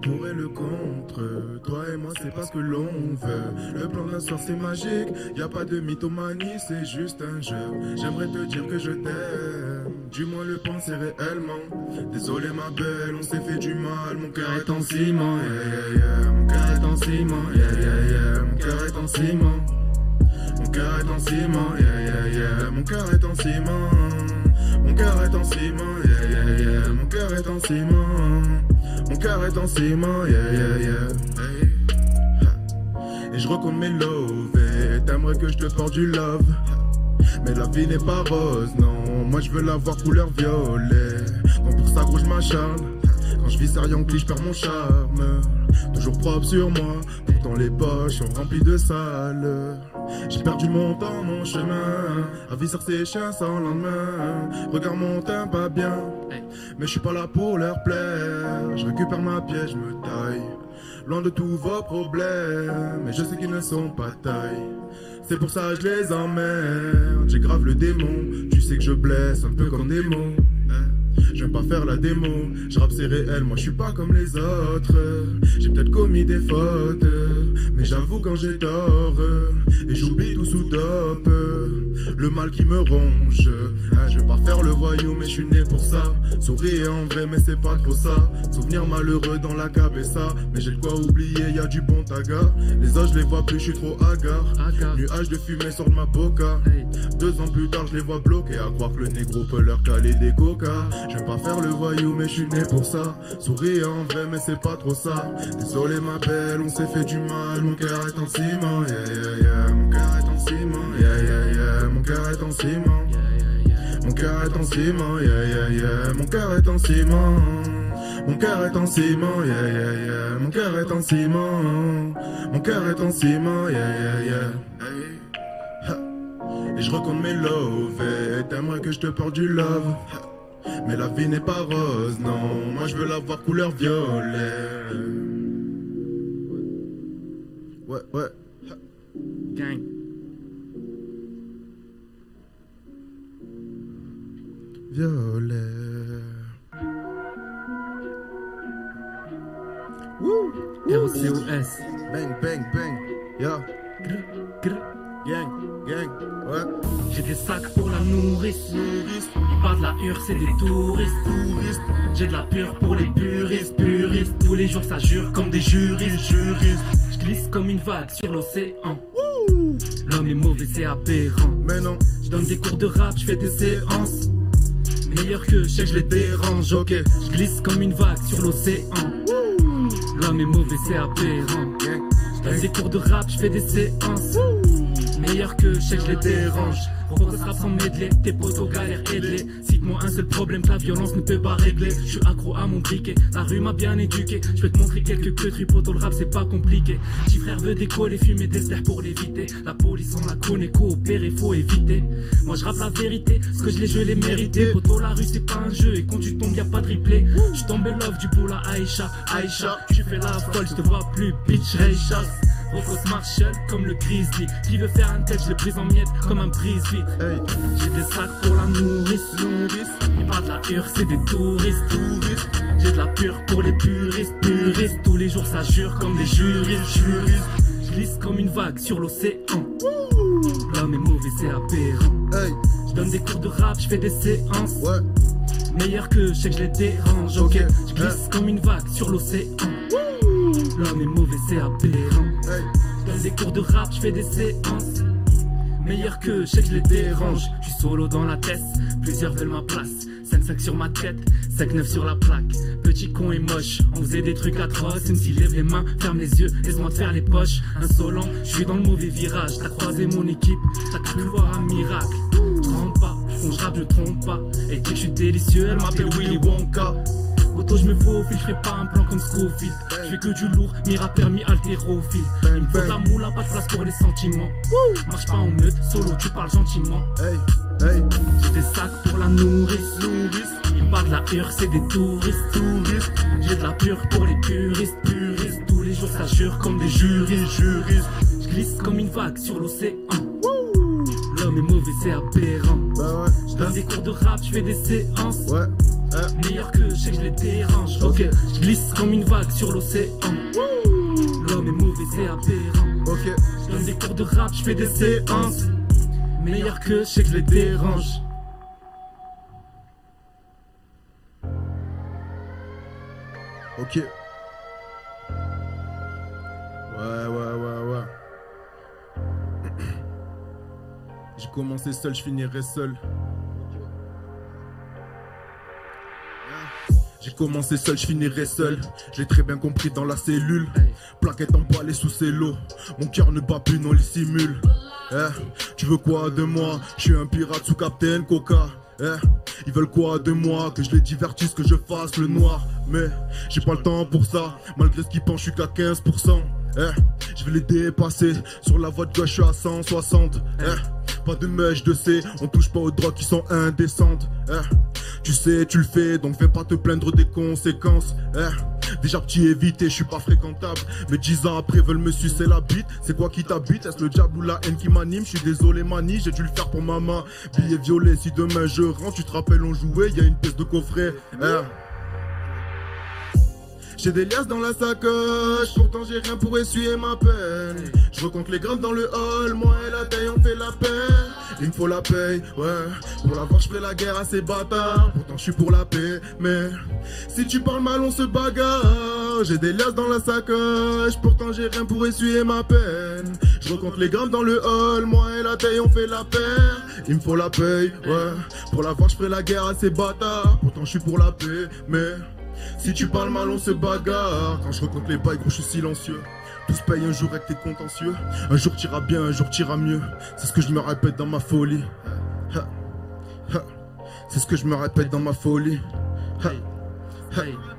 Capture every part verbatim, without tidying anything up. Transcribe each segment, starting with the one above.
pour et le contre. Toi et moi c'est pas ce que l'on veut. Le plan d'un soir c'est magique, y a pas de mythomanie, c'est juste un jeu. J'aimerais te dire que je t'aime, du moins le penser réellement. Désolé ma belle, on s'est fait du mal, mon cœur est en ciment, yeah yeah yeah. Mon cœur est en ciment, yeah yeah yeah. Mon cœur est en ciment. Mon cœur est en ciment, yeah yeah yeah. Mon cœur est en ciment. Mon cœur est en ciment, yeah yeah yeah. Mon cœur est en ciment. Mon cœur est en ciment, yeah yeah yeah. Hey. Et je recompte mes loves, et t'aimerais que je te porte du love. Mais la vie n'est pas rose, non. Moi je veux la voir couleur violet. Donc pour ça gros je m'acharne. Quand je vis sérieux en je perds mon charme. Toujours propre sur moi, pourtant les poches sont remplies de sale. J'ai perdu mon temps, mon chemin, à visser ces chiens sans lendemain. Regarde mon teint pas bien, mais je suis pas là pour leur plaire. Je récupère ma pièce, je me taille, loin de tous vos problèmes. Mais je sais qu'ils ne sont pas taille, c'est pour ça que je les emmerde. J'ai grave le démon, tu sais que je blesse un peu comme des mots. J'aime pas faire la démo, je rappe c'est réel, moi je suis pas comme les autres. J'ai peut-être commis des fautes, mais j'avoue quand j'ai tort. Et j'oublie tout sous dope, le mal qui me ronge. Hein, je veux pas faire le voyou mais je suis né pour ça. Sourire en vrai mais c'est pas trop ça. Souvenir malheureux dans la cabessa, mais j'ai de quoi oublier, y a du bon taga. Les autres je les vois plus, je suis trop hagard. Nuage de fumée sort de ma boca. Deux ans plus tard je les vois bloqués, à croire que le négro peut leur caler des coca. Je veux pas faire le voyou mais je suis né pour ça. Sourire en vrai mais c'est pas trop ça. Désolé ma belle, on s'est fait du mal. Mon cœur est en ciment, yeah yeah yeah. Mon cœur est en ciment, yeah yeah yeah. Mon cœur est en ciment. Mon cœur est en ciment, yeah yeah yeah. Mon cœur est en ciment. Mon cœur est en ciment, yeah yeah yeah. Mon cœur est en ciment. Mon cœur est en ciment, yeah yeah yeah. Hey. Et je recompte mes loves, et t'aimerais que je te porte du love. Mais la vie n'est pas rose, non. Moi je veux la voir couleur violet. Ouais, ouais. Gang. Violet. Wouh. R O C O S. Bang, bang, bang. Yeah. Grr, grr. Gang, gang. Ouais. J'ai des sacs pour la nourrice. Nourrice. Ils parlent de la hure, c'est des touristes. Touristes. J'ai de la pure pour les puristes. Puristes. Tous les jours ça jure comme des juristes. Juristes. Je glisse comme une vague sur l'océan. L'homme est mauvais, c'est aberrant. Mais non. Je donne des cours de rap, je fais des séances. Meilleur que je sais que je les dérange, ok. Je glisse comme une vague sur l'océan. L'homme est mauvais, c'est aberrant. Je donne des cours de rap, je fais des séances. Meilleur que je sais que je les dérange. Pourquoi ce rap sans medley, tes potos galèrent aide-les. Cite-moi un seul problème que la violence ne peut pas régler. Je suis accro à mon briquet, la rue m'a bien éduqué. Je vais te montrer quelques queues, poto, le rap c'est pas compliqué. Petit frère veut décoller, fumer des terres pour l'éviter. La police on la connaît, coopérer faut éviter. Moi je rappe la vérité, ce que je l'ai je l'ai mérité. Poto, la rue c'est pas un jeu, et quand tu tombes y'a pas de replay. Je tombé love du bout à Aïcha, Aïcha. Tu fais la folle, je te vois plus, bitch, Ray Charles. Rocos Marshall comme le Grizzly. Qui veut faire un tête, je le brise en miettes comme un brise-vite. Hey. J'ai des sacs pour la nourrice. Nourrice. Ils parlent de la hure, c'est des touristes. Touristes. J'ai de la pure pour les puristes. Puristes. Tous les jours ça jure comme des juristes. Juristes. Je glisse comme une vague sur l'océan. L'homme est mauvais, c'est aberrant. Hey. Je donne des cours de rap, je fais des séances. Ouais. Meilleur que je sais que je les dérange. Ok. Okay. Je glisse comme une vague sur l'océan. L'homme est mauvais, c'est aberrant. Hey. Je donne des cours de rap, je fais des séances. Meilleur que je sais que je les dérange. Je suis solo dans la tête, plusieurs veulent ma place. cinq cinq sur ma tête, cinq neuf sur la plaque. Petit con et moche, on faisait des trucs atroces. M C lève les mains, ferme les yeux, laisse-moi te faire les poches. Insolent, je suis dans le mauvais virage. T'as croisé mon équipe, t'as cru voir un miracle. Trompe pas, quand je rappe je trompe pas. Elle dit que je suis délicieux, elle m'appelle Willy Wonka. Auto je me faufile, je ferai pas un plan comme Scofield. Je fais que du lourd, mi rappeur, mi haltérophile. Il me faut de la moula, pas de place pour les sentiments. Marche pas en meute, solo tu parles gentiment. Hey, hey. J'ai des sacs pour la nourrice, nourrice. Ils parlent de la hure, c'est des touristes, touristes. J'ai de la pure pour les puristes, puristes. Tous les jours ça jure comme des juristes, juristes. Je glisse comme une vague sur l'océan. L'homme est mauvais, c'est aberrant. Bah ouais. Je donne des cours de rap, je fais des séances. Ouais. eh. Meilleur que je sais que je les dérange. Ok, je glisse comme une vague sur l'océan. L'homme est mauvais, c'est aberrant. Ok, je donne des cours de rap, je fais des séances. Meilleur que je sais que je les dérange. ok. Ouais, ouais, ouais, ouais. J'ai commencé seul, je finirai seul. J'ai commencé seul, je finirai seul. J'ai très bien compris dans la cellule. Plaquette emballée sous cello. Mon cœur ne bat plus, non, il simule. Eh, tu veux quoi de moi? Je suis un pirate sous Captain Coca. Eh, ils veulent quoi de moi? Que je les divertisse, que je fasse le noir. Mais j'ai pas le temps pour ça. Malgré ce qu'ils pensent, je suis qu'à quinze pour cent. Eh, je vais les dépasser. Sur la voie de gauche, je suis à cent soixante. Eh, pas de mèche de C. On touche pas aux drogues qui sont indécentes. Eh, tu sais, tu le fais, donc viens pas te plaindre des conséquences. Eh, déjà petit évité, je suis pas fréquentable. Mais dix ans après veulent me sucer la bite. C'est quoi qui t'habite? Est-ce le diable ou la haine qui m'anime? Je suis désolé mani, j'ai dû le faire pour maman. Billet violet, si demain je rentre, tu te rappelles on jouait, y a une pièce de coffret. Eh. J'ai des liasses dans la sacoche, pourtant j'ai rien pour essuyer ma peine. Je recompte les grammes dans le hall, moi et la taille on fait la paix. Il me faut la paye, ouais. Pour l'avoir je ferai la guerre à ces bâtards. Pourtant je suis pour la paix, mais si tu parles mal on se bagarre. J'ai des liasses dans la sacoche, pourtant j'ai rien pour essuyer ma peine. Je recompte les grammes dans le hall, moi et la taille on fait la paix. Il me faut la paye, ouais. Pour l'avoir je ferai la guerre à ces bâtards. Pourtant je suis pour la paix, mais si tu parles mal on se bagarre. Quand je recompte les bails gros je suis silencieux. Tout se paye un jour avec tes contentieux. Un jour t'iras bien, un jour t'iras mieux. C'est ce que je me répète dans ma folie. Ha, ha. C'est ce que je me répète dans ma folie. Ha, ha.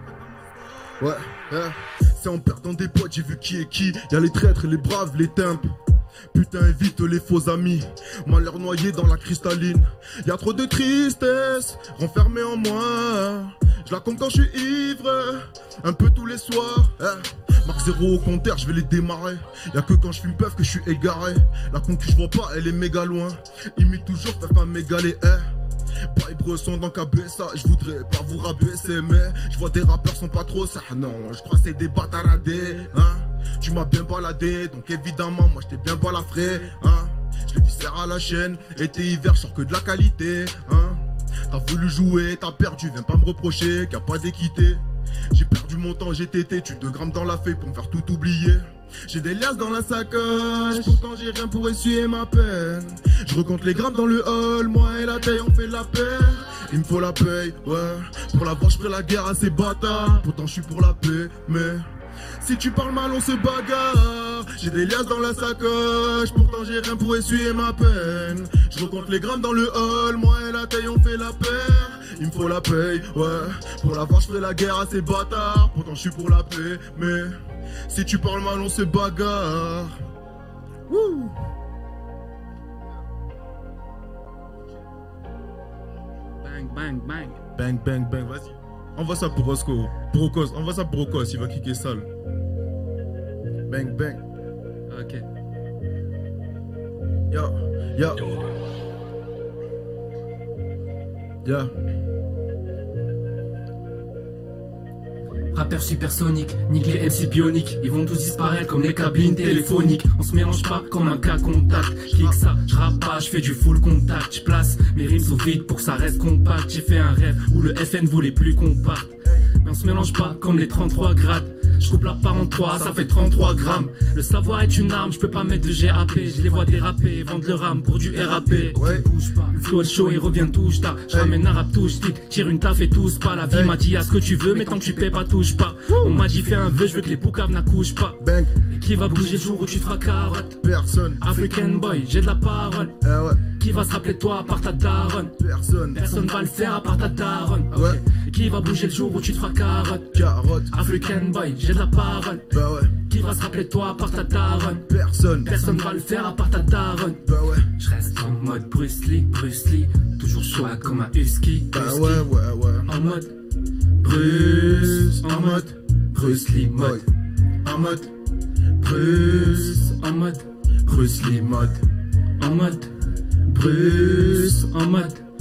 Ouais, ha. C'est en perdant des potes j'ai vu qui est qui. Y'a les traîtres, les braves, les timpes. Putain évite les faux amis. Malheur noyé dans la cristalline. Y'a trop de tristesse renfermée en moi. Je la compte quand je suis ivre, un peu tous les soirs. Eh. Marque zéro au compteur, je vais les démarrer. Y'a que quand je fume peuf que je suis égaré. La concu je vois pas, elle est méga loin. Imite toujours, peuvent pas m'égaler. Eh. Pas bresson dans K B S A, je voudrais pas vous rabaisser. Mais je vois des rappeurs sont pas trop ça. Non, je crois c'est des bâtaradés. Hein. Tu m'as bien baladé, donc évidemment moi je t'ai bien balafré. Hein. Je les viscère à la chaîne, été hiver, je sors que de la qualité. Hein. T'as voulu jouer, t'as perdu, viens pas me reprocher qu'il n'y a pas d'équité. J'ai perdu mon temps, j'ai tété, tu te grammes dans la feuille pour me faire tout oublier. J'ai des liasses dans la sacoche, pourtant j'ai rien pour essuyer ma peine. Je recompte les grammes dans le hall, moi et la taille on fait la paix. Il me faut la paye, ouais. Pour l'avoir je ferai la guerre à ces bâtards. Pourtant je suis pour la paix, mais si tu parles mal on se bagarre. J'ai des liasses dans la sacoche, pourtant j'ai rien pour essuyer ma peine. Je recompte les grammes dans le hall, moi et la taille on fait la paire. Il me faut la paye, ouais. Pour l'avoir je ferai la guerre à ces bâtards. Pourtant je suis pour la paix, mais si tu parles mal on se bagarre. Wouh. Bang, bang, bang. Bang, bang, bang, vas-y. Envoie ça pour Roscoe. Pour Ocos, envoie ça pour Ocos, il va kicker sale. Bang, bang. Ok. Yo, yo. Yo. Rappeur supersonique, nique les M C bioniques. Ils vont tous disparaître comme les cabines téléphoniques. On se mélange pas comme un cas contact. J'kick ça, j'rappe pas, j'fais du full contact. J'place mes rimes au vide pour que ça reste compact. J'ai fait un rêve où le F N voulait plus qu'on parte. Mais on se mélange pas comme les trente-trois grades. Je coupe la part en trois, ça fait trente-trois grammes. Le savoir est une arme, je peux pas mettre de G A P. Je les vois déraper, vendre le rame pour du R A P. Ouais. Bouge pas, le flow est chaud, il revient touche ta. Je ramène un rap touche tic, tire une taf et tous pas. La vie m'a dit à ce que tu veux, mais tant que tu paies pas touche pas. On m'a dit fais un vœu, je veux que les poucaves n'accouchent pas. Bang. Et qui va bouger le jour où tu te feras carotte? Personne. African boy, j'ai de la parole. Eh ouais. Qui va se rappeler de toi à part ta daronne? Personne. Personne va le faire à part ta daronne. Ok. Ouais. Et qui va bouger le jour où tu te feras carotte? Carotte. African boy, j'ai de la parole. Bah ouais. Qui va se rappeler de toi à part ta daronne? Personne. Personne va le faire à part ta daronne. Bah ouais. Je reste en mode Bruce Lee, Bruce Lee. Toujours choix comme un husky. Bah husky. ouais, ouais, ouais. En mode Bruce, en mode Bruce Lee mode. En mode Bruce, en mode Bruce Lee mode. En mode Bruce, en mode Bruce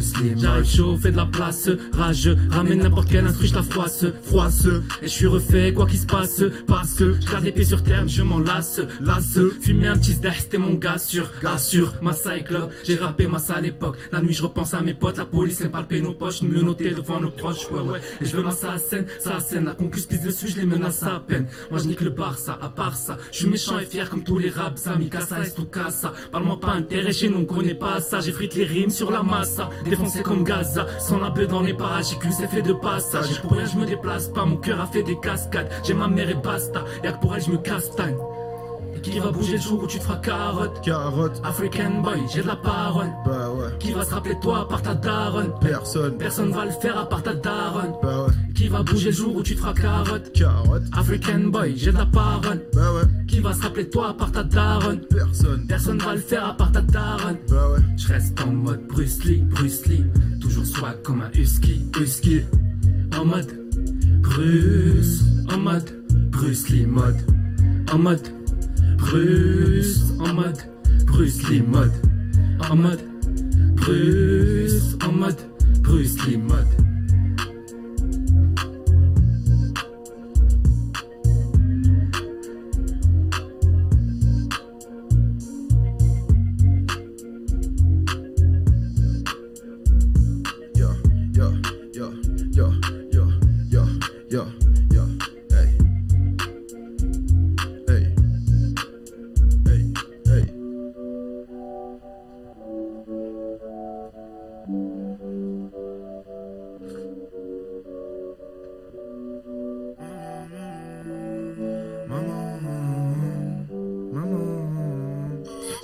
Bruce Lee. J'arrive chaud, fais de la place, rageux, ramène n'importe quel instru, je la froisse, froisse. Et je suis refait, quoi qu'il se passe, parce que je garde les pieds sur terre, je m'en lasse, lasse. Fumer un petit sdah, c'était mon gars sûr, gars sûr. Massa et club, j'ai rappé Massa à l'époque. La nuit, je repense à mes potes, la police aime palper nos poches, nous le noter devant nos proches, ouais, ouais. Et je veux Massa à scène, ça à scène, la concuse pisse dessus, je les menace à peine. Moi, je nique le Barça, à part ça, je suis méchant et fier comme tous les raps, amis, casa est tout casa. Parle-moi pas intérêt, chez nous, on connaît pas ça, j'ai frite les rimes sur la massa, défoncé comme Gaza, sans la beuh dans les parages, j'ai cul, c'est fait de passage. Pour rien, je me déplace pas, mon cœur a fait des cascades, j'ai ma mère et basta, y'a que pour elle, je me castagne. Qui va bouger le jour où tu te feras carotte? Carotte. African boy, j'ai de la parole. Bah ouais. Qui va se rappeler de toi à part ta daronne? Personne. Personne va le faire à part ta daronne. Bah ouais. Qui va bouger le jour où tu te feras carotte? Carotte. African boy, j'ai de la parole. Bah ouais. Qui va se rappeler de toi à part ta daronne? Personne. Personne va le faire à part ta daronne. Bah ouais. Je reste en mode Bruce Lee, Bruce Lee. Toujours swag comme un husky, husky. En mode Bruce. En mode Bruce Lee mode. En mode Bruce, en mode Bruce Lee mode. En mode Bruce, en mode Bruce Lee mode. Yo, yo, yo, yo, yo, yo, yo, yo, hey. Hey. Hey, hey. Maman, maman.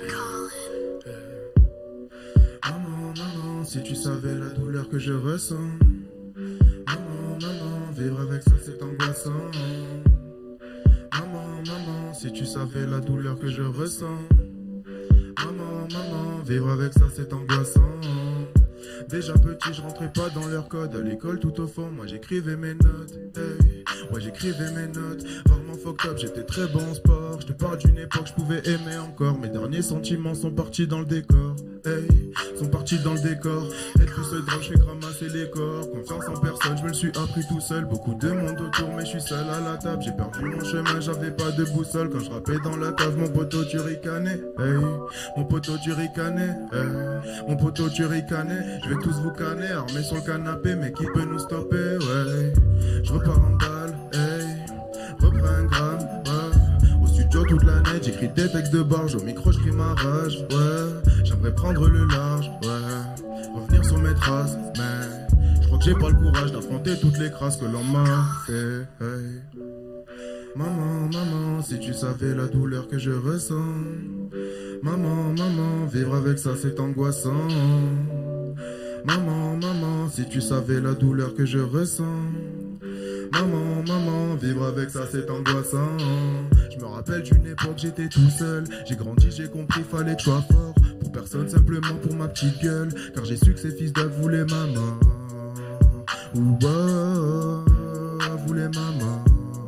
Maman, maman, si tu savais la douleur que je ressens. Maman, maman, vivre avec ça c'est angoissant. Maman, maman, si tu savais la douleur que je ressens. Maman, maman, vivre avec ça c'est angoissant. Déjà petit, je rentrais pas dans leur code. À l'école tout au fond, moi j'écrivais mes notes. Hey, moi j'écrivais mes notes. Rarement fucked up, j'étais très bon en sport. Je te parle d'une époque, je pouvais aimer encore. Mes derniers sentiments sont partis dans le décor. Hey, sont partis dans le décor. Être tout seul drame, je fais ramasser les corps. Confiance en personne, je me le suis appris tout seul. Beaucoup de monde autour, mais je suis seul à la table. J'ai perdu mon chemin, j'avais pas de boussole. Quand je rappais dans la cave, mon poteau tu ricanais. Hey, mon poteau tu ricanais. Hey, mon poteau tu ricanais. Je vais tous vous canner, armés sur le canapé, mais qui peut nous stopper? Ouais, je repars en balle. Hey, reprends un gramme. Ouais, au studio toute l'année, j'écris des textes de barge. Au micro, je crie ma rage. Ouais, j'aimerais prendre le large. Ouais, revenir sur mes traces, mais je crois que j'ai pas le courage d'affronter toutes les crasses que l'on m'a fait. Hey. Maman, maman, si tu savais la douleur que je ressens. Maman, maman, vivre avec ça c'est angoissant. Maman, maman, si tu savais la douleur que je ressens. Maman, maman, vivre avec ça c'est angoissant. Je me rappelle d'une époque j'étais tout seul. J'ai grandi, j'ai compris, fallait que je sois fort. Pour personne, simplement pour ma petite gueule. Car j'ai su que ces fils d'œuvre voulaient maman. Ouah, voulaient maman.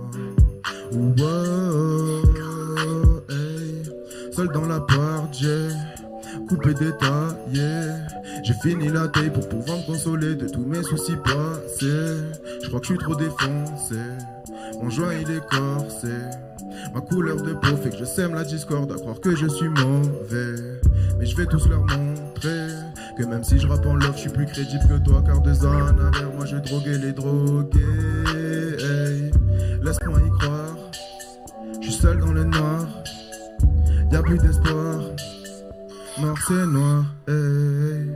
Ouah, hey. Seul dans l'appart, j'ai coupé détaillé. J'ai fini la taille pour pouvoir me consoler de tous mes soucis passés. Je crois que je suis trop défoncé. Mon joint il est corsé. Ma couleur de peau fait que je sème la discorde à croire que je suis mauvais. Mais je vais tous leur montrer que même si je rappe en love, je suis plus crédible que toi. Car deux ans en arrière, moi je droguais les drogués. Hey, laisse-moi y croire. Je suis seul dans le noir. Y'a plus d'espoir. Noir c'est noir. Hey.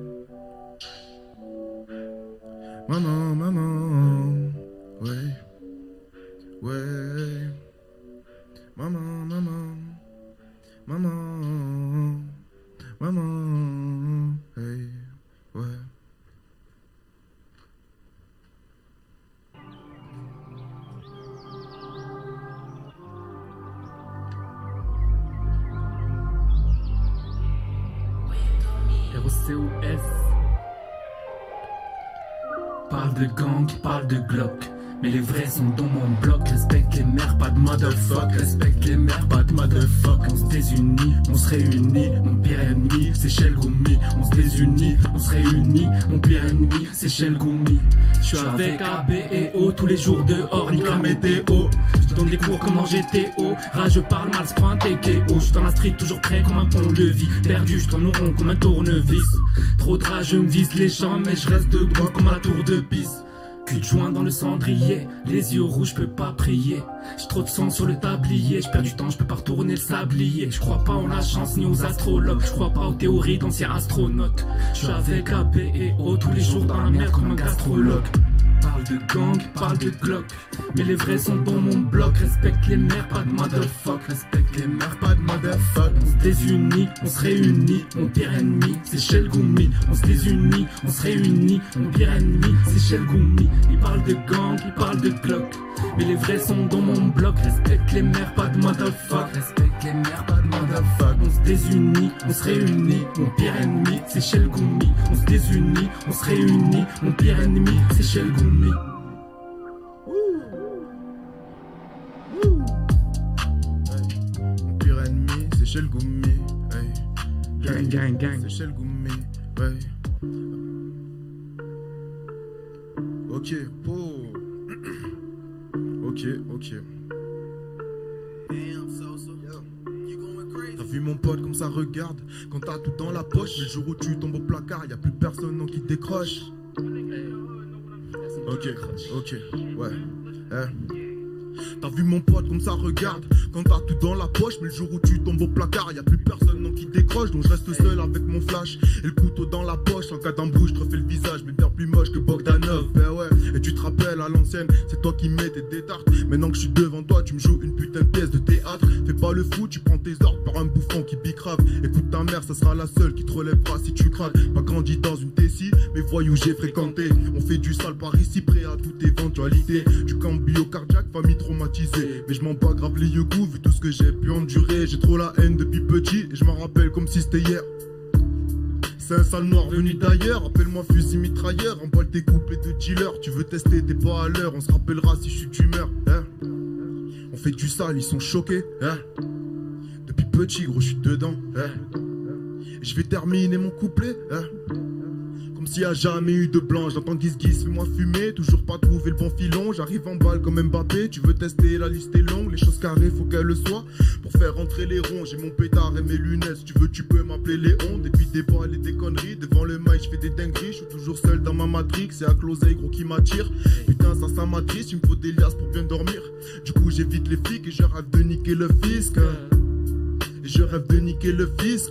Maman, maman, ouais, ouais, maman, maman, maman, maman, hey, ouais. R O C O S. Parle de gang, parle de Glock. Mais les vrais sont dans mon bloc. Respecte les mères, pas de motherfuck. Respecte les mères, pas de motherfuck. On se désunit, on se réunit. Mon pire ennemi, c'est Shell Goumi. On se désunit, on se réunit. Mon pire ennemi, c'est Shell Goumi. Je suis avec A B et O tous les jours dehors, nique la météo. Je donne des cours comme en G T O. Rage, je parle mal, c'est pas un T K O. Je suis dans la street, toujours prêt comme un pont de vie. Perdu, je tourne au rond comme un tournevis. Trop de rage, je me vise les jambes, mais je reste droit comme à la tour de Pise. Cul de joint dans le cendrier, les yeux rouges, je peux pas prier. J'ai trop de sang sur le tablier, je perds du temps, je peux pas retourner le sablier. Je crois pas en la chance ni aux astrologues, je crois pas aux théories d'anciens astronautes. Je suis avec A B et O tous les jours dans la merde comme un gastrologue. Parle de gang, parle de Glock, mais les vrais sont dans mon bloc. Respecte les mères, pas de motherfuck. Respecte les mères, pas de motherfuck. On se désunit, on se réunit. Mon pire ennemi, c'est Shell Goumi. On se désunit, on se réunit. Mon pire ennemi, c'est Shell Goumi. Il parle de gang, il parle de Glock, mais les vrais sont dans mon bloc. Respecte les mères, pas de motherfuck. Respecte les mères, pas de motherfuck. On se désunit, on se réunit. Mon pire ennemi, c'est Shell Goumi. On se désunit, on se réunit. Mon pire ennemi, c'est Shell Goumi. Mon pire ennemi, c'est Shell Goumi. Hey. Gang, gang, gang. C'est Shell Goumi. Ouais. Ok, oh. Ok, ok. T'as vu mon pote comme ça regarde quand t'as tout dans la poche. Le jour où tu tombes au placard, y'a plus personne non qui te décroche. Ok, ok, ouais. Eh. T'as vu mon pote comme ça regarde quand t'as tout dans la poche, mais le jour où tu tombes au placard, y'a plus personne non qui décroche. Donc je reste seul avec mon flash et le couteau dans la poche. En cas d'embrouille, je te refais le visage, mais bien plus moche que Bogdanov. Ben ouais, et tu te rappelles à l'ancienne, c'est toi qui mets tes détartes. Maintenant que je suis devant toi, tu me joues une putain de pièce de théâtre. Fais pas le fou, tu prends tes ordres par un bouffon qui bicrave. Écoute ta mère, ça sera la seule qui te relèvera si tu craques. Pas grandi dans une Tessie, mais voyous j'ai fréquenté. On fait du sale par ici, prêt à toute éventualité. Du cambio cardiaque, famille traumatisée. Mais je m'en bats grave les yeux goûts, vu tout ce que j'ai pu endurer. J'ai trop la haine depuis petit et je m'en rappelle comme si c'était hier. C'est un sale noir venu d'ailleurs, appelle-moi fusil mitrailleur. Emballe tes couplets de dealer, tu veux tester, t'es pas à l'heure. On se rappellera si je suis d'humeur, hein. On fait du sale, ils sont choqués, hein. Depuis petit gros je suis dedans, hein. Je vais terminer mon couplet, hein. Comme s'il y a jamais eu de blanc, j'entends guise-guise, fais-moi fumer. Toujours pas trouvé le bon filon, j'arrive en balle comme Mbappé. Tu veux tester, la liste est longue, les choses carrées faut qu'elles le soient. Pour faire rentrer les ronds, j'ai mon pétard et mes lunettes. Si tu veux tu peux m'appeler Léon. Depuis des balles et des conneries, devant le mic je fais des dingueries. Je suis toujours seul dans ma matrix, c'est à closer gros qui m'attire. Putain ça ça m'attriste, il me faut des liasses pour bien dormir. Du coup j'évite les flics et je rêve de niquer le fisc. Et je rêve de niquer le fisc.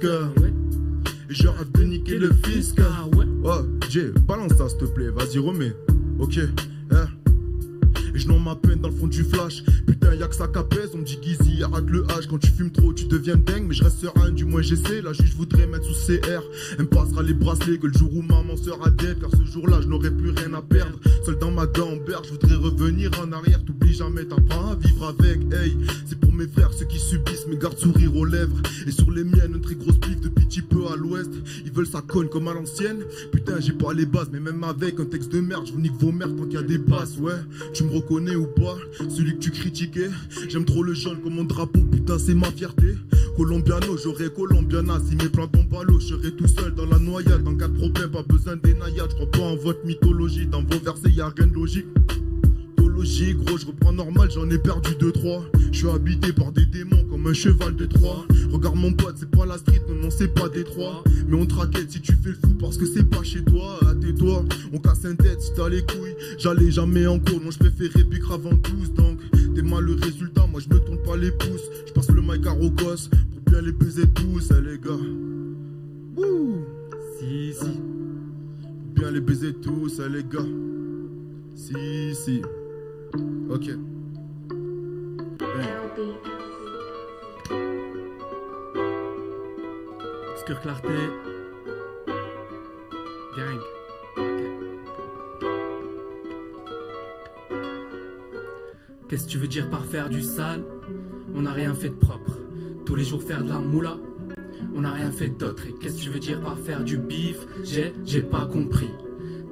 Et je rêve de niquer le fisc. Oh, Jay, balance ça s'il te plaît, vas-y remets. Ok, hein. Et je n'en ma peine dans le fond du flash. Putain y'a que ça qu'apaise, on me dit Gizzy, arrête le H. Quand tu fumes trop tu deviens dingue, mais je reste serein, du moins j'essaie. La juge voudrait mettre sous C R. Elle me passera les bracelets que le jour où maman sera dead. Car ce jour là je n'aurai plus rien à perdre. Seul dans ma gamberge, je voudrais revenir en arrière. T'oublies jamais, t'as pas à vivre avec. Hey, c'est pour mes frères, ceux qui subissent mes gardes sourires aux lèvres. Et sur les miennes, une très grosse pif de petit peu à l'ouest. Ils veulent ça cogne comme à l'ancienne. Putain j'ai pas les bases, mais même avec un texte de merde, je vous nique vos merdes tant qu'il y a des basses. Ouais, tu me reconnais ou pas, celui que tu critiquais. J'aime trop le jaune comme mon drapeau, putain c'est ma fierté. Colombiano, j'aurais Colombiana. Si mes plans tombent à l'eau, je serai tout seul dans la noyade. En cas de problème, pas besoin des naïades. Je crois pas en votre mythologie, dans vos versets y'a rien de logique. Logique, gros, je reprends normal, j'en ai perdu deux trois. Je suis habité par des démons comme un cheval de Troie. Regarde mon pote, c'est pas la street, non non c'est pas Détroit. Mais on te raquette si tu fais le fou parce que c'est pas chez toi. Ah, tais-toi, on casse un tête si t'as les couilles. J'allais jamais en cours, non je préférais piquer avant tous. Donc t'es mal le résultat, moi je me tourne pas les pouces. Je passe le mic à Rocos pour bien les baiser tous, eh, les gars. Ouh. Si si Pour bien les baiser tous, eh, les gars. Si si Ok. Obscure clarté. Gang. Ok. Qu'est-ce que tu veux dire par faire du sale? On n'a rien fait de propre. Tous les jours faire de la moula, on n'a rien fait d'autre. Et qu'est-ce que tu veux dire par faire du bif? J'ai, j'ai pas compris.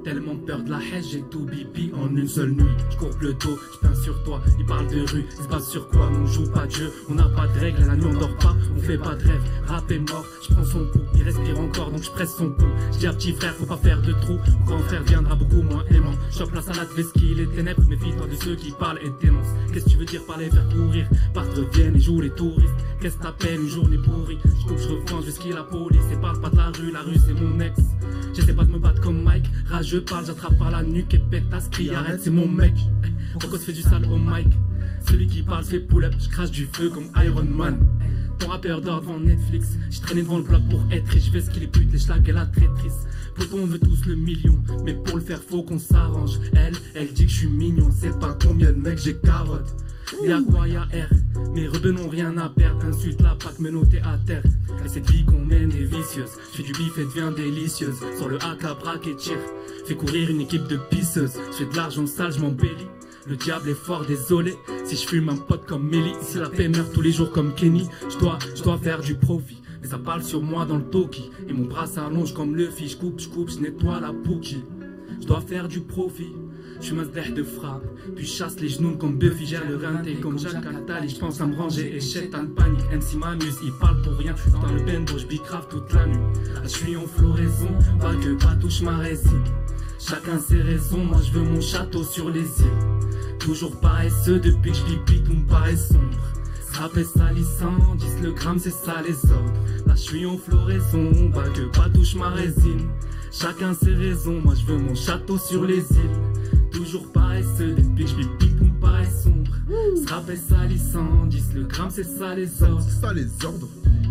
tellement peur de la haine, j'ai tout bibi en une seule nuit. Je cours le dos, je peins sur toi, ils parlent de rue, ils se basent sur quoi? On joue pas de jeu, on n'a pas de règles, la nuit on dort pas, on fait pas de rêve. Rap est mort, je prends son coup, il respire encore donc je presse son pouls. Je dis à petit frère, faut pas faire de trou, mon grand frère viendra beaucoup moins aimant. Chope la salade, vesquille les ténèbres, méfie-toi de ceux qui parlent et dénoncent. Qu'est-ce que tu veux dire par les faire courir? Partent, reviennent et jouent les touristes. Qu'est-ce que t'appelles une journée pourrie? Je coupe, je reprends, je esquille la police et parle pas de la rue, la rue c'est mon ex. J'essaie pas de me battre comme Mike, rageux parle, j'attrape par la nuque et pétasse, crie arrête c'est mon mec. Pourquoi tu fais du sale au mic? Celui qui parle fait pull-up, je crache du feu comme Iron Man. Ton rappeur dort devant Netflix, j'ai traîné devant le bloc pour être riche, je fais ce qu'il est pute, les schlags et la traîtrise. Pourtant on veut tous le million, mais pour le faire faut qu'on s'arrange. Elle, elle dit que je suis mignon, c'est pas combien de mecs j'ai carotte. Y'a quoi, y'a R, mes rebeux n'ont rien à perdre, insulte la Pac, me noter à terre. Et cette vie qu'on mène est vicieuse, je fais du bif et devient délicieuse. Sur le hack à braque et tire, fais courir une équipe de pisseuses. Je fais de l'argent sale, je m'embellis. Le diable est fort, désolé. Si je fume un pote comme Melly, si la paix meurt tous les jours comme Kenny, je dois, je dois faire du profit. Mais ça parle sur moi dans le toki. Et mon bras s'allonge comme le fiche. Je coupe, je coupe, je nettoie la pouki. Je dois faire du profit. Je suis un zdeh de frappe. Puis je chasse les genoux comme Buffy. Gère le rinté comme Jacques Attali. Je pense à me ranger et Shetan panique. M C m'amuse, il parle pour rien. Je suis dans le bendo, je bicrave toute la nuit. Là je suis en floraison, pas que pas touche ma résine. Chacun ses raisons, moi je veux mon château sur les îles. Toujours paresseux depuis que je vis tout me paraît sombre. Rap est salissant, dix le gramme c'est ça les ordres. Là je suis en floraison, pas que pas touche ma résine. Chacun ses raisons, moi je veux mon château sur les îles. Toujours paresseux depuis que je vis tout me paraît sombre. Ce rap est salissant, dix le gramme c'est ça les ordres. C'est ça les ordres.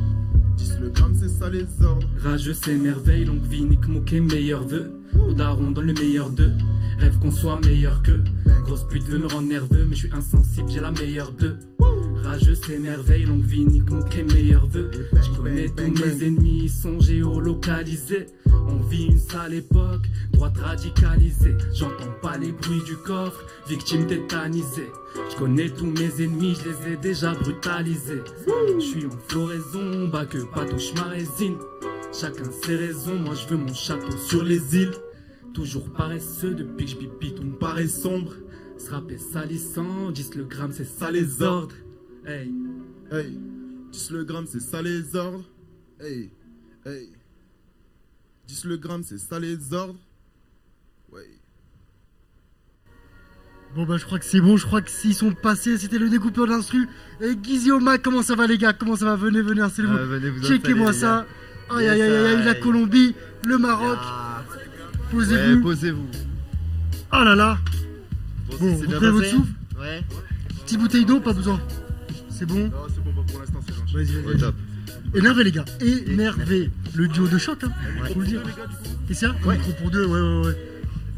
dix le gramme c'est ça les ordres. Rageux s'émerveille, longue vie, nique moqué, meilleur vœu. Au daron donne le meilleur d'eux. Rêve qu'on soit meilleur qu'eux. Grosse pute veut me rendre nerveux, mais je suis insensible, j'ai la meilleure d'eux. Rageux s'émerveille, longue vie, nique mon qu'est meilleur vœu. Je connais tous mes ennemis, ils sont géolocalisés. On vit une sale époque, droite radicalisée. J'entends pas les bruits du coffre, victime tétanisée. Je connais tous mes ennemis, je les ai déjà brutalisés. Je suis en floraison, bas que pas touche ma résine. Chacun ses raisons, moi je veux mon château sur les îles. Toujours paresseux depuis que je pipi, tout me paraît sombre. Ce rap est salissant, dix le gramme c'est ça les ordres. Hey, hey, dix le gramme c'est ça les ordres. Hey, hey, dix le gramme c'est ça les ordres. Ouais. Bon bah je crois que c'est bon, je crois que s'ils sont passés, c'était le découpeur d'instru. Et Guizy au Mac, comment ça va les gars? Comment ça va? Venez, venez, installez-vous. Euh, venez vous checkez-moi ça. Aïe aïe aïe aïe, la Colombie, le Maroc. Posez-vous. Ouais, posez-vous. Oh là là. Bon, Bon, vous prenez votre souffle. Ouais. Petite bouteille d'eau, pas besoin. C'est bon? Non, c'est bon, bah, pour l'instant c'est gentil. Vas-y, vas-y. Ouais, top. Énervé les gars, énervé. Le duo de choc, hein, Ouais. faut le dire. Et ça? Ouais. Micro pour deux, ouais, ouais, ouais.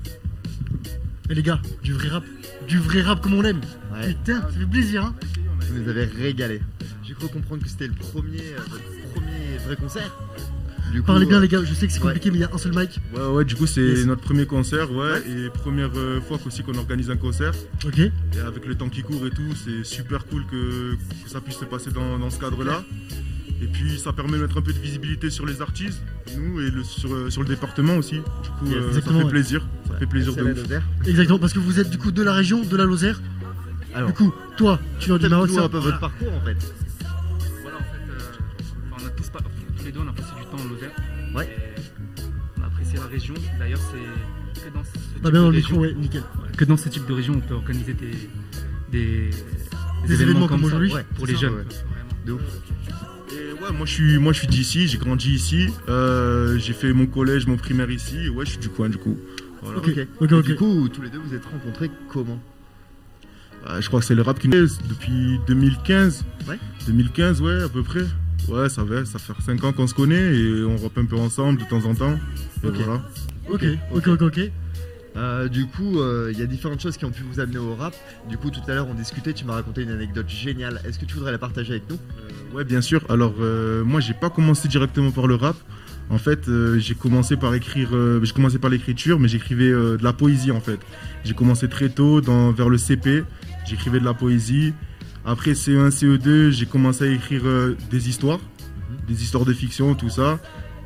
Et les gars, du vrai rap. Du vrai rap comme on l'aime. Ouais. Putain, ça fait plaisir, hein. Vous nous avez régalé. J'ai cru comprendre que c'était le premier, euh, votre premier vrai concert. Du coup, Parlez bien euh, les gars, je sais que c'est ouais. compliqué mais il y a un seul mic. Ouais, ouais, du coup c'est Yes. notre premier concert, ouais, et première euh, fois aussi qu'on organise un concert. Ok. Et avec le temps qui court et tout, c'est super cool que, que ça puisse se passer dans, dans ce cadre-là. Et puis ça permet de mettre un peu de visibilité sur les artistes, nous, et le, sur, euh, sur le département aussi. Du coup, Yes, euh, ça exactement, fait ouais. plaisir. Ça fait plaisir c'est de la ouf. Lozère. Exactement, parce que vous êtes du coup de la région, de la Lozère. Alors, Du coup, toi, tu viens du Maroc, faites-nous ça. un peu votre parcours en fait. voilà en fait, euh, on a tous, pas, tous les deux on a passé du temps en Lozère. Ouais. Et on a apprécié la région. D'ailleurs c'est que dans ce type Pas bien dans de le micro, région, ouais, nickel. que dans ce type de région on peut organiser des, des, Des événements comme ça, aujourd'hui. ouais, pour C'est les ça, jeunes. ouais. quoi, vraiment. De ouf. Et ouais, moi je suis, moi je suis d'ici, j'ai grandi ici. Euh, j'ai fait mon collège, mon primaire ici. Et ouais, je suis du coin du coup. Voilà. Ok, Ok. ok, Et ok. Du coup, tous les deux vous êtes rencontrés comment? Euh, je crois que c'est le rap qui nous aide depuis deux mille quinze. Ouais. deux mille quinze, ouais, à peu près. Ouais, ça va, ça fait cinq ans qu'on se connaît et on rappe un peu ensemble de temps en temps. Et Ok. voilà. Ok, ok, ok, ok. Euh, du coup, il euh, y a différentes choses qui ont pu vous amener au rap. Du coup, tout à l'heure, on discutait, tu m'as raconté une anecdote géniale. Est-ce que tu voudrais la partager avec nous? Euh, ouais, bien sûr. Alors, euh, moi, j'ai pas commencé directement par le rap. En fait, euh, j'ai commencé par écrire. Euh, j'ai commencé par l'écriture, mais j'écrivais euh, de la poésie en fait. J'ai commencé très tôt, dans, vers le C P. J'écrivais de la poésie. Après C E un, C E deux, j'ai commencé à écrire euh, des histoires, des histoires de fiction, tout ça.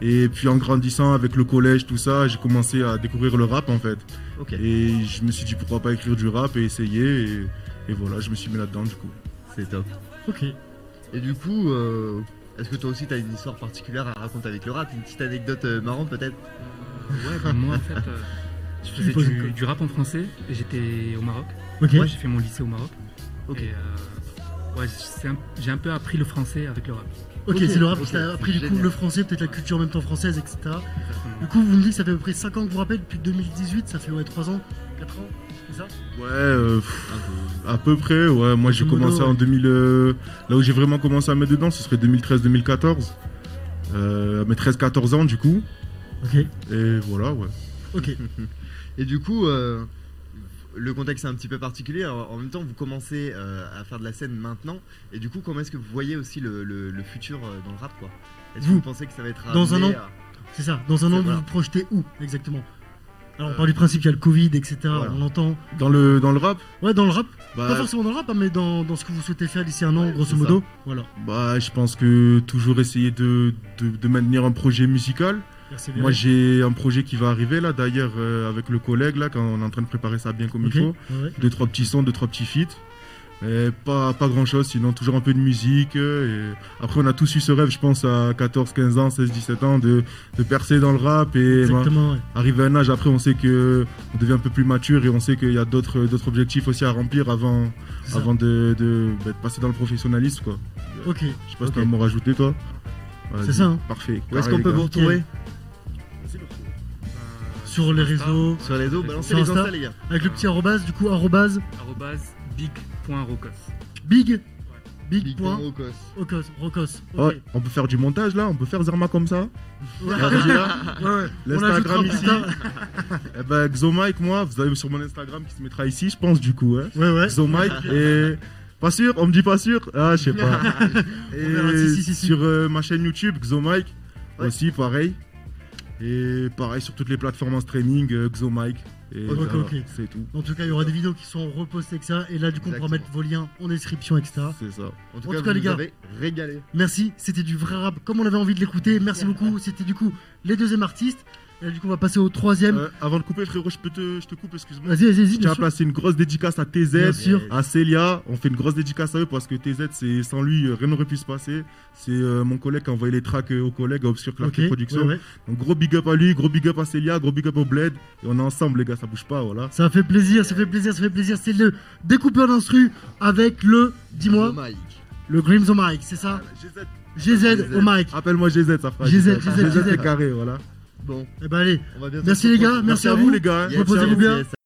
Et puis en grandissant avec le collège, tout ça, j'ai commencé à découvrir le rap en fait. Ok, Et je me suis dit pourquoi pas écrire du rap et essayer. Et, et voilà, je me suis mis là-dedans du coup. c'est top. Ok. Et du coup, euh, est-ce que toi aussi t'as une histoire particulière à raconter avec le rap? Une petite anecdote euh, marrante peut-être? Ouais, bah, moi en fait, euh, je faisais poses une du, colle. du rap en français et j'étais au Maroc. Ok. Moi j'ai fait mon lycée au Maroc. Ok. Et euh, ouais, c'est un- j'ai un peu appris le français avec le rap. Ok, Ok, c'est le rap ok, qui t'a appris du coup génial. le français, peut-être la culture en même temps française, et cetera. Exactement. Du coup, vous me dites que ça fait à peu près cinq ans que vous rappelez, depuis deux mille dix-huit, ça fait ouais, trois ans, quatre ans, c'est ça? Ouais, euh, pff, à peu près. Ouais, moi j'ai Grosso modo, commencé en ouais. deux mille. euh, là où j'ai vraiment commencé à mettre dedans, ce serait deux mille treize deux mille quatorze. Euh, mes treize quatorze ans du coup. Ok, Et voilà, ouais. ok. Et du coup, euh, le contexte est un petit peu particulier. En en même temps, vous commencez euh, à faire de la scène maintenant. Et du coup, comment est-ce que vous voyez aussi le, le- le futur euh, dans le rap, quoi? Est-ce que Vous, vous pensez que ça va être dans un amené an à- C'est ça, dans un an, C'est- vous voilà. vous projetez où exactement? Alors, on Euh, parle du principe qu'il y a le Covid, et cetera. Voilà. On l'entend. Dans le, dans le rap, Ouais, dans le rap, bah, pas forcément dans le rap, hein, mais dans, dans ce que vous souhaitez faire d'ici un an, Ouais, grosso c'est modo. Voilà. bah, je pense que toujours essayer de, de, de maintenir un projet musical. Merci. Moi j'ai un projet qui va arriver là d'ailleurs euh, avec le collègue là quand on est en train de préparer ça bien comme Ok, il faut. ouais, ouais. Deux trois petits sons, deux trois petits feats. Et pas, pas grand chose sinon toujours un peu de musique. euh, Et après on a tous eu ce rêve je pense à quatorze, quinze ans, seize, dix-sept ans de, de percer dans le rap et ben, Exactement, ouais. arriver à un âge après on sait que on devient un peu plus mature et on sait qu'il y a d'autres d'autres objectifs aussi à remplir avant, C'est ça. avant de, de, bah, de passer dans le professionnalisme quoi. Ok. Je sais pas si Ok. tu as un mot à rajouter toi. Vas-y. C'est ça, hein. Parfait. Où est-ce Carré, qu'on peut les vous gars. retrouver? Sur les Insta, réseaux, Sur les réseaux, balancez Sur les Insta. Insta, les gars. avec le petit arrobase, du coup, arrobase, arobase big.rocos. big, big, Big point, Rocos. rocos, rocos. Ok. Ouais, on peut faire du montage là, on peut faire Zerma comme ça. Ouais. Regardez là. Ouais, ouais. On L'Instagram l'ajoutera plus ici. tard. Eh ben Xomike, moi, vous avez sur mon Instagram qui se mettra ici, je pense du coup. Hein. Ouais, ouais. Xomike et pas sûr, on me dit pas sûr. Ah, je sais pas. Et On verra, si, si, si, si. sur euh, ma chaîne YouTube, Xomike Ouais. aussi, pareil. Et pareil sur toutes les plateformes en streaming, euh, Xomike. Et Ok, voilà, ok. c'est tout. En tout cas, il y aura des vidéos qui sont repostées avec ça. Et là, du coup, on pourra Exactement. mettre vos liens en description, et cetera. C'est ça. En tout En cas, tout cas, vous les nous gars. avez régalé. Merci, c'était du vrai rap comme on avait envie de l'écouter. Merci beaucoup. C'était du coup les deuxièmes artistes. Et là, du coup, on va passer au troisième. Euh, avant de couper, frérot, je peux te, je te coupe, excuse-moi. Vas-y, vas-y, vas-y. Je tiens bien à sûr. placer une grosse dédicace à T Z, Bien sûr. à Célia. On fait une grosse dédicace à eux parce que T Z, c'est sans lui, euh, rien n'aurait pu se passer. C'est euh, mon collègue qui a envoyé les tracks euh, aux collègues à Obscure Clarté Ok, Productions. ouais, ouais. Donc gros big up à lui, gros big up à Célia, gros big up au Bled. Et on est ensemble, les gars, ça bouge pas, voilà. Ça fait plaisir, ça fait plaisir, ça fait plaisir. C'est le découpeur d'instru avec le, dis-moi, Mike. le Grims au mic, c'est ça? G Z au mic. Appelle-moi G Z, ça fera. G Z, G Z, G Z. c'est carré, voilà. Bon, Eh ben allez, on va bientôt merci se les gars, retrouver. merci à à vous. vous, les gars. hein. Yes, Reposez-vous yes, bien. yes.